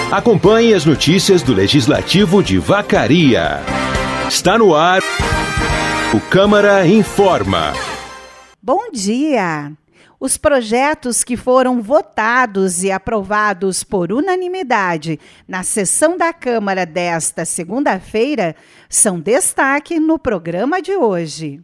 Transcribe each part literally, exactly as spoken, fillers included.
Acompanhe as notícias do Legislativo de Vacaria. Está no ar o Câmara Informa. Bom dia! Os projetos que foram votados e aprovados por unanimidade na sessão da Câmara desta segunda-feira são destaque no programa de hoje.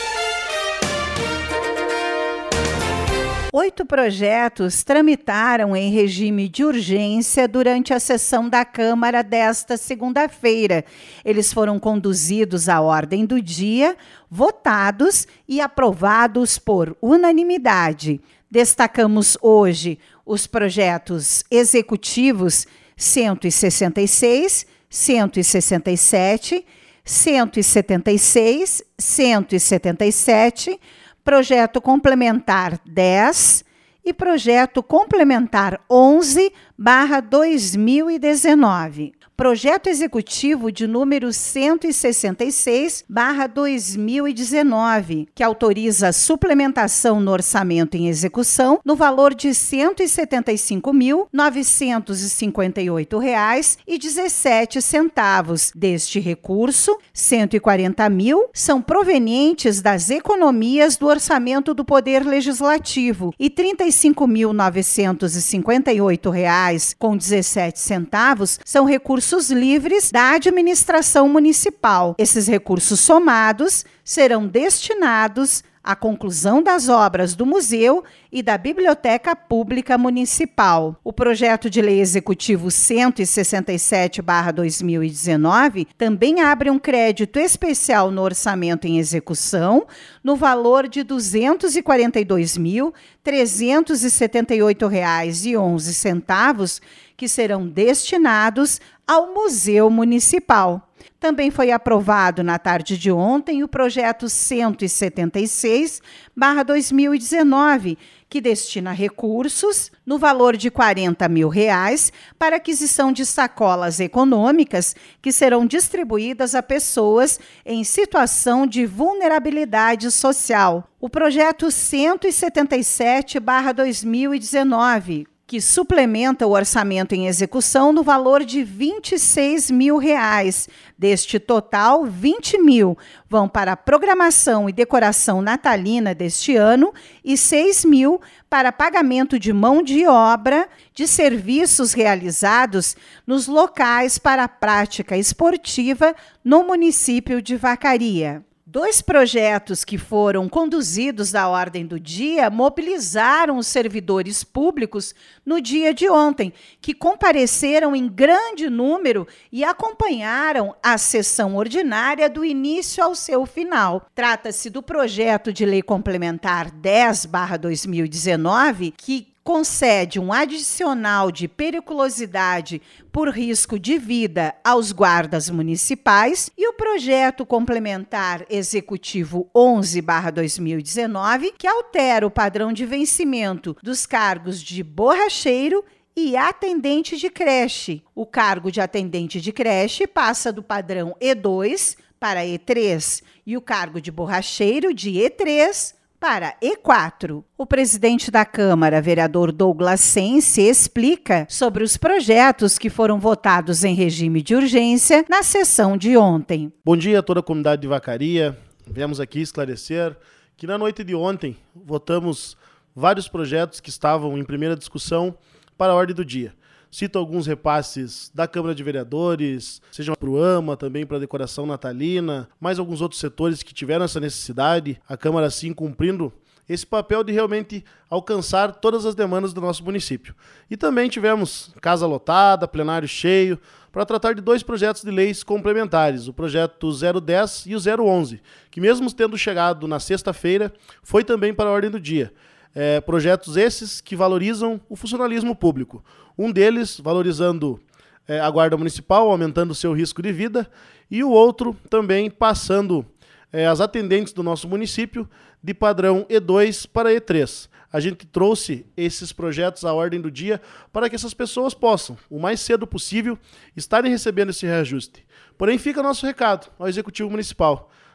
Oito projetos tramitaram em regime de urgência durante a sessão da Câmara desta segunda-feira. Eles foram conduzidos à ordem do dia, votados e aprovados por unanimidade. Destacamos hoje os projetos executivos cento e sessenta e seis, cento e sessenta e sete, cento e setenta e seis, cento e setenta e sete, projeto complementar dez e projeto complementar onze barra dois mil e dezenove. Projeto executivo de número cento e sessenta e seis barra dois mil e dezenove, que autoriza a suplementação no orçamento em execução no valor de cento e setenta e cinco mil, novecentos e cinquenta e oito reais e dezessete centavos. Deste recurso, cento e quarenta mil são provenientes das economias do orçamento do Poder Legislativo e trinta e cinco mil, novecentos e cinquenta e oito reais com dezessete centavos são recursos livres da administração municipal. Esses recursos somados serão destinados à conclusão das obras do Museu e da Biblioteca Pública Municipal. O projeto de lei executivo cento e sessenta e sete barra dois mil e dezenove também abre um crédito especial no orçamento em execução no valor de duzentos e quarenta e dois mil, trezentos e setenta e oito reais e onze centavos, que serão destinados ao Museu Municipal. Também foi aprovado na tarde de ontem o projeto cento e setenta e seis barra dois mil e dezenove, que destina recursos no valor de quarenta mil reais para aquisição de sacolas econômicas que serão distribuídas a pessoas em situação de vulnerabilidade social. O projeto cento e setenta e sete barra dois mil e dezenove, que suplementa o orçamento em execução no valor de vinte e seis mil reais. Deste total, vinte mil vão para a programação e decoração natalina deste ano e seis mil para pagamento de mão de obra de serviços realizados nos locais para a prática esportiva no município de Vacaria. Dois projetos que foram conduzidos à ordem do dia mobilizaram os servidores públicos no dia de ontem, que compareceram em grande número e acompanharam a sessão ordinária do início ao seu final. Trata-se do projeto de lei complementar dez barra dois mil e dezenove, que concede um adicional de periculosidade por risco de vida aos guardas municipais, e o projeto complementar executivo onze barra dois mil e dezenove, que altera o padrão de vencimento dos cargos de borracheiro e atendente de creche. O cargo de atendente de creche passa do padrão E dois para E três e o cargo de borracheiro de E três para E quatro. O presidente da Câmara, vereador Douglas Sense, explica sobre os projetos que foram votados em regime de urgência na sessão de ontem. Bom dia a toda a comunidade de Vacaria. Viemos aqui esclarecer que na noite de ontem votamos vários projetos que estavam em primeira discussão para a ordem do dia. Cito alguns repasses da Câmara de Vereadores, sejam para o AMA, também para a decoração natalina, mais alguns outros setores que tiveram essa necessidade, a Câmara assim cumprindo esse papel de realmente alcançar todas as demandas do nosso município. E também tivemos casa lotada, plenário cheio, para tratar de dois projetos de leis complementares, o projeto zero dez e o zero onze, que mesmo tendo chegado na sexta-feira, foi também para a ordem do dia. É, projetos esses que valorizam o funcionalismo público. Um deles valorizando é, a Guarda Municipal, aumentando o seu risco de vida, e o outro também passando é, as atendentes do nosso município de padrão E dois para E três. A gente trouxe esses projetos à ordem do dia para que essas pessoas possam, o mais cedo possível, estarem recebendo esse reajuste. Porém, fica nosso recado ao Executivo Municipal.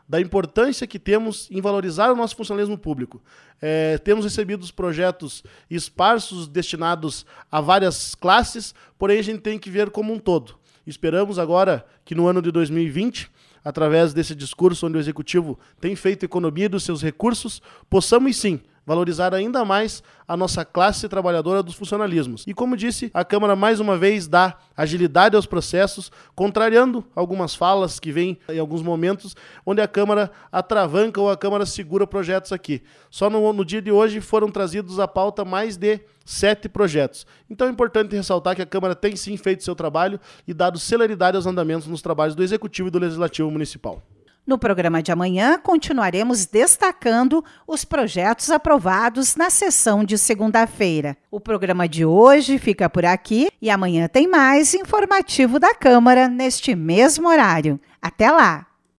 da importância que temos em valorizar o nosso funcionalismo público. É, temos recebido os projetos esparsos destinados a várias classes, porém a gente tem que ver como um todo. Esperamos agora que no ano de dois mil e vinte, através desse discurso onde o Executivo tem feito economia dos seus recursos, possamos sim valorizar ainda mais a nossa classe trabalhadora dos funcionalismos. E como disse, a Câmara mais uma vez dá agilidade aos processos, contrariando algumas falas que vêm em alguns momentos, onde a Câmara atravanca ou a Câmara segura projetos aqui. Só no, no dia de hoje foram trazidos à pauta mais de sete projetos. Então é importante ressaltar que a Câmara tem sim feito seu trabalho e dado celeridade aos andamentos nos trabalhos do Executivo e do Legislativo Municipal. No programa de amanhã, continuaremos destacando os projetos aprovados na sessão de segunda-feira. O programa de hoje fica por aqui e amanhã tem mais informativo da Câmara neste mesmo horário. Até lá!